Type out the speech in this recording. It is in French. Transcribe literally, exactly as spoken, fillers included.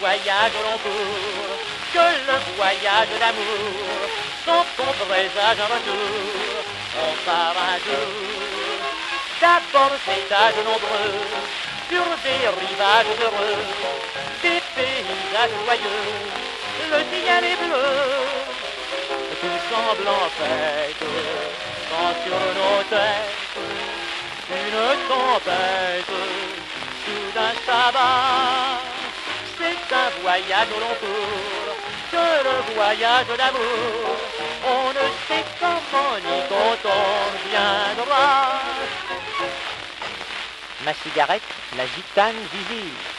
voyage au long cours que le voyage d'amour. Sans ton présage un retour, on part un jour. D'abord c'est âge nombreux, sur des rivages heureux, des paysages joyeux, le ciel est bleu. Tout semble en fête, quand sur nos têtes, une tempête, soudain s'abat. C'est un voyage au long cours, que le voyage d'amour. On ne sait comment ni quand on viendra. Ma cigarette, la gitane visible.